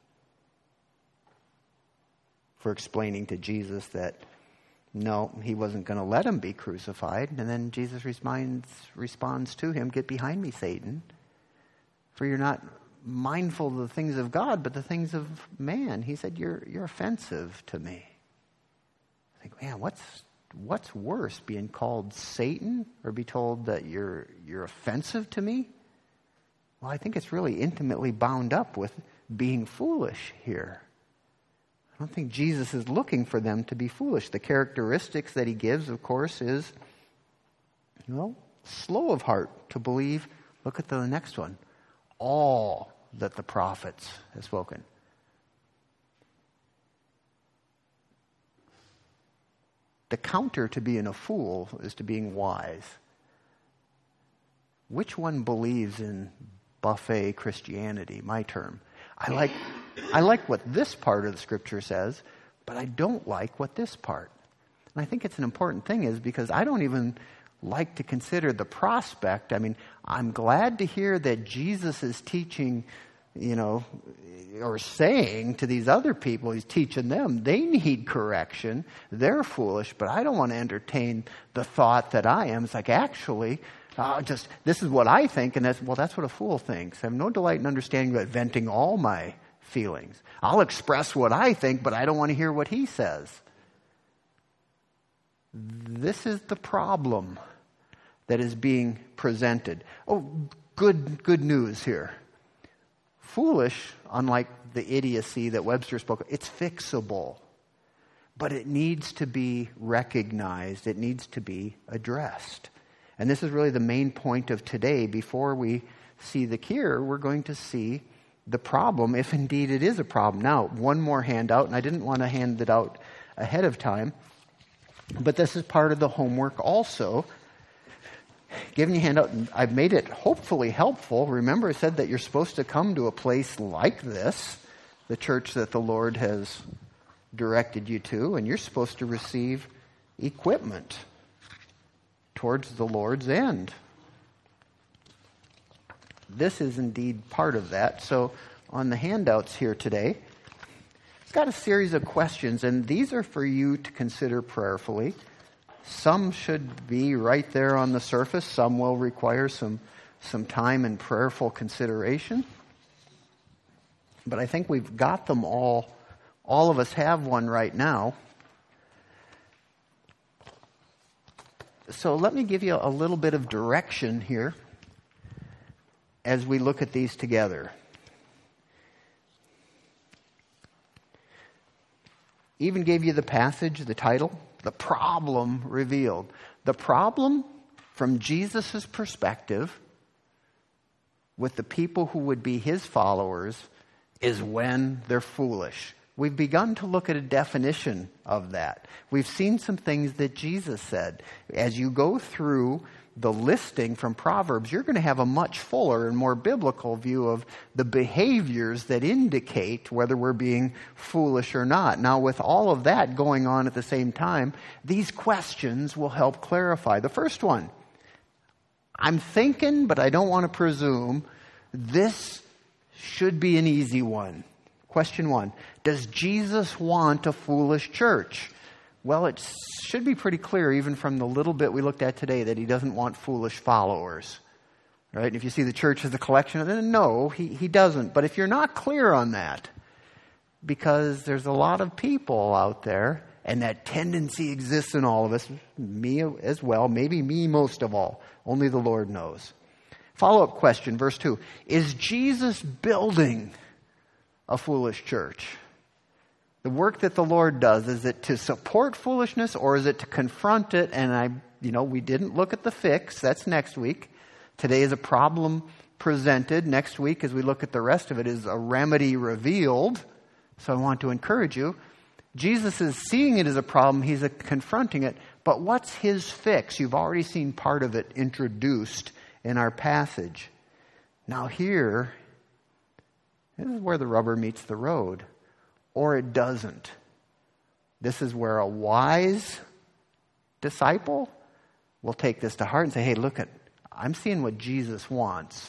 for explaining to Jesus that no, he wasn't going to let him be crucified. And then Jesus responds, responds to him, get behind me, Satan, for you're not mindful of the things of God, but the things of man. He said, you're you're offensive to me. I think, man, what's what's worse, being called Satan or be told that you're you're offensive to me? Well, I think it's really intimately bound up with being foolish here. I don't think Jesus is looking for them to be foolish. The characteristics that he gives, of course, is, well, slow of heart to believe. Look at the next one. All that the prophets have spoken. The counter to being a fool is to being wise. Which one believes in buffet Christianity, my term? I like I like what this part of the scripture says, but I don't like what this part. And I think it's an important thing is because I don't even like to consider the prospect. I mean, I'm glad to hear that Jesus is teaching, you know, or saying to these other people, he's teaching them, they need correction. They're foolish, but I don't want to entertain the thought that I am. It's like, actually, uh, just, this is what I think, and that's, well, that's what a fool thinks. I have no delight in understanding but venting all my feelings. I'll express what I think, but I don't want to hear what he says. This is the problem that is being presented. Oh, good good news here. Foolish, unlike the idiocy that Webster spoke of, it's fixable. But it needs to be recognized. It needs to be addressed. And this is really the main point of today. Before we see the cure, we're going to see the problem, if indeed it is a problem. Now, one more handout, and I didn't want to hand it out ahead of time, but this is part of the homework also. Giving you a handout, and I've made it hopefully helpful. Remember, I said that you're supposed to come to a place like this, the church that the Lord has directed you to, and you're supposed to receive equipment towards the Lord's end. This is indeed part of that. So on the handouts here today, it's got a series of questions, and these are for you to consider prayerfully. Some should be right there on the surface. Some will require some some time and prayerful consideration. But I think we've got them all. All of us have one right now. So let me give you a little bit of direction here as we look at these together. Even gave you the passage, the title, The Problem Revealed. The problem from Jesus' perspective with the people who would be his followers is when they're foolish. We've begun to look at a definition of that. We've seen some things that Jesus said. As you go through the listing from Proverbs, you're going to have a much fuller and more biblical view of the behaviors that indicate whether we're being foolish or not. Now, with all of that going on at the same time, these questions will help clarify. The first one, I'm thinking, but I don't want to presume, this should be an easy one. Question one, does Jesus want a foolish church? Well, it should be pretty clear, even from the little bit we looked at today, that he doesn't want foolish followers. Right? And if you see the church as a collection of them, no, he, he doesn't. But if you're not clear on that, because there's a lot of people out there, and that tendency exists in all of us, me as well, maybe me most of all, only the Lord knows. Follow-up question, verse two. Is Jesus building a foolish church? The work that the Lord does, is it to support foolishness or is it to confront it? And I, you know, we didn't look at the fix. That's next week. Today is a problem presented. Next week, as we look at the rest of it, is a remedy revealed. So I want to encourage you. Jesus is seeing it as a problem. He's a confronting it. But what's his fix? You've already seen part of it introduced in our passage. Now here, this is where the rubber meets the road. Or it doesn't. This is where a wise disciple will take this to heart and say, hey, look, at, I'm seeing what Jesus wants.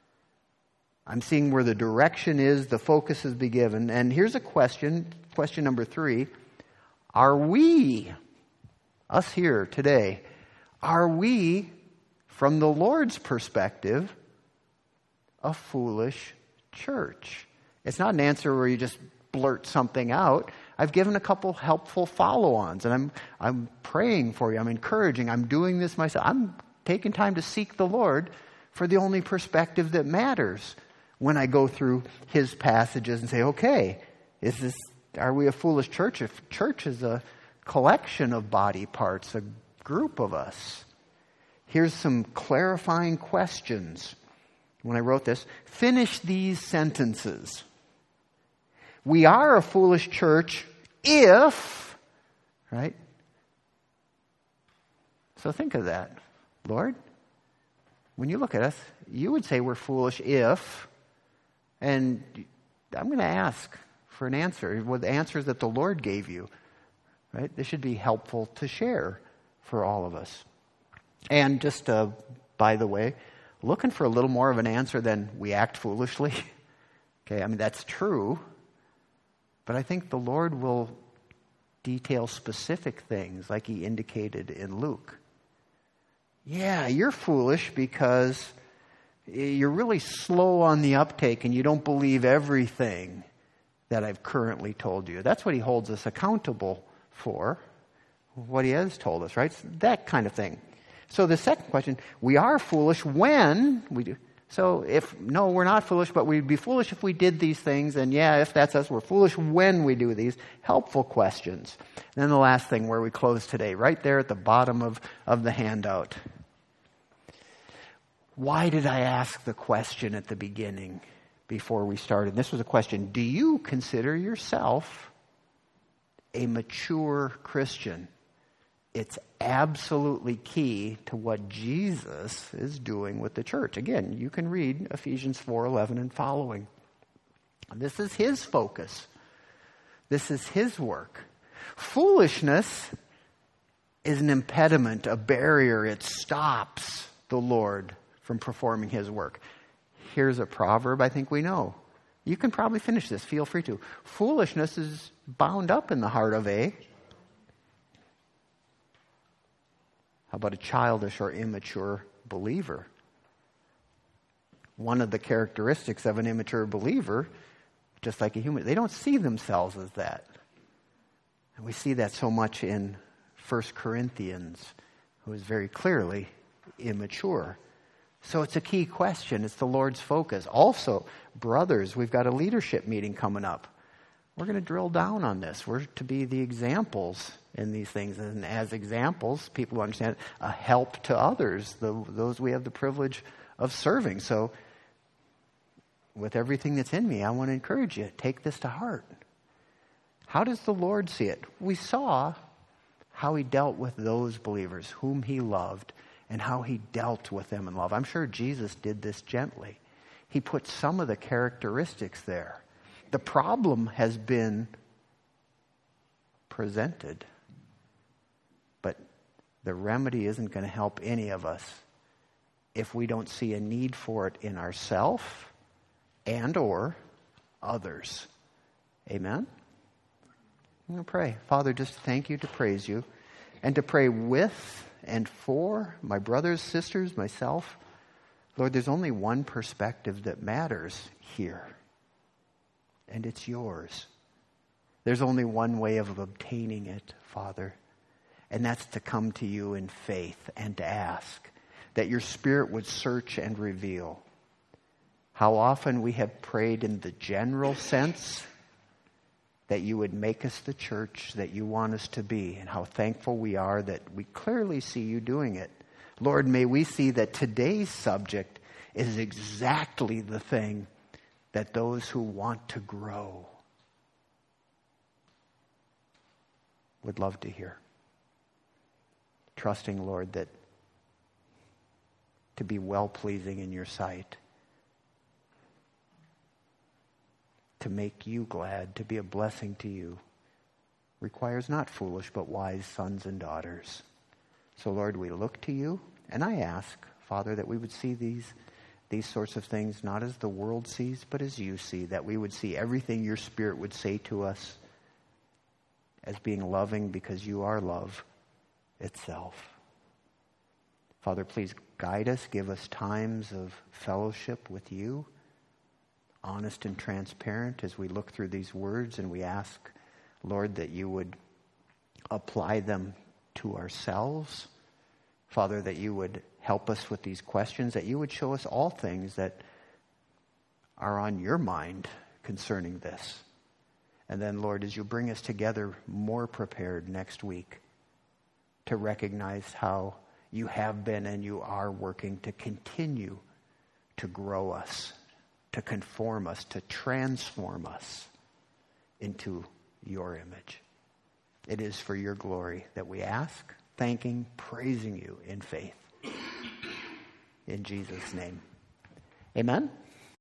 I'm seeing where the direction is, the focus is be given. And here's a question, question number three. Are we, us here today, are we, from the Lord's perspective, a foolish church? It's not an answer where you just blurt something out. I've given a couple helpful follow-ons, and I'm I'm praying for you. I'm encouraging. I'm doing this myself. I'm taking time to seek the Lord for the only perspective that matters when I go through his passages and say, okay, is this, are we a foolish church? If church is a collection of body parts, a group of us. Here's some clarifying questions. When I wrote this, finish these sentences. We are a foolish church if, right? So think of that. Lord, when you look at us, you would say we're foolish if, and I'm going to ask for an answer. Well, the answers that the Lord gave you, right? This should be helpful to share for all of us. And just, uh, by the way, looking for a little more of an answer than we act foolishly. Okay, I mean, that's true. But I think the Lord will detail specific things like he indicated in Luke. Yeah, you're foolish because you're really slow on the uptake and you don't believe everything that I've currently told you. That's what he holds us accountable for, what he has told us, right? That kind of thing. So the second question, we are foolish when we do. So if, no, we're not foolish, but we'd be foolish if we did these things. And yeah, if that's us, we're foolish when we do these. Helpful questions. And then the last thing where we close today, right there at the bottom of, of the handout. Why did I ask the question at the beginning before we started? This was a question. Do you consider yourself a mature Christian? It's absolutely key to what Jesus is doing with the church. Again, you can read Ephesians four eleven and following. This is his focus. This is his work. Foolishness is an impediment, a barrier. It stops the Lord from performing his work. Here's a proverb I think we know. You can probably finish this. Feel free to. Foolishness is bound up in the heart of a... How about a childish or immature believer? One of the characteristics of an immature believer, just like a human, they don't see themselves as that. And we see that so much in First Corinthians, who is very clearly immature. So it's a key question. It's the Lord's focus. Also, brothers, we've got a leadership meeting coming up. We're going to drill down on this. We're to be the examples in these things. And as examples, people understand a help to others, the, those we have the privilege of serving. So with everything that's in me, I want to encourage you, take this to heart. How does the Lord see it? We saw how he dealt with those believers whom he loved and how he dealt with them in love. I'm sure Jesus did this gently. He put some of the characteristics there. The problem has been presented, but the remedy isn't going to help any of us if we don't see a need for it in ourselves and or others. Amen? I'm going to pray. Father, just thank you, to praise you, and to pray with and for my brothers, sisters, myself. Lord, there's only one perspective that matters here, and it's yours. There's only one way of obtaining it, Father, and that's to come to you in faith and to ask that your Spirit would search and reveal. How often we have prayed in the general sense that you would make us the church that you want us to be, and how thankful we are that we clearly see you doing it. Lord, may we see that today's subject is exactly the thing that those who want to grow would love to hear. Trusting, Lord, that to be well-pleasing in your sight, to make you glad, to be a blessing to you, requires not foolish but wise sons and daughters. So, Lord, we look to you, and I ask, Father, that we would see these, these sorts of things not as the world sees, but as you see, that we would see everything your Spirit would say to us as being loving because you are love itself. Father, please guide us, give us times of fellowship with you, honest and transparent as we look through these words, and we ask, Lord, that you would apply them to ourselves. Father, that you would help us with these questions, that you would show us all things that are on your mind concerning this. And then, Lord, as you bring us together more prepared next week to recognize how you have been and you are working to continue to grow us, to conform us, to transform us into your image. It is for your glory that we ask, thanking, praising you in faith. In Jesus' name. Amen.